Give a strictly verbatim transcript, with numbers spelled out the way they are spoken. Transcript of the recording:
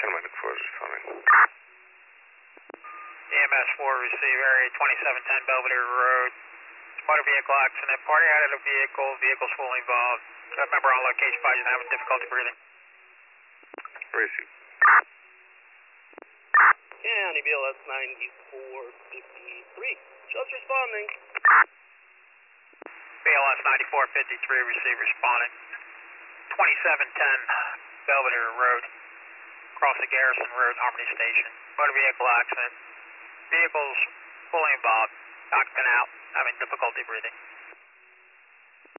Atlantic four is responding. E M S four, receive area twenty-seven ten Belvedere Road. Motor vehicle accident, party out of the vehicle, vehicle's fully involved. Member on location, patient having difficulty breathing. Receive. County B L S ninety-four fifty-three, just responding. B L S ninety-four fifty-three, receive responding. twenty-seven ten Belvedere Road, across the Garrison Road, Harmony Station. Motor vehicle accident. Vehicles fully involved. Occupant out, having difficulty breathing.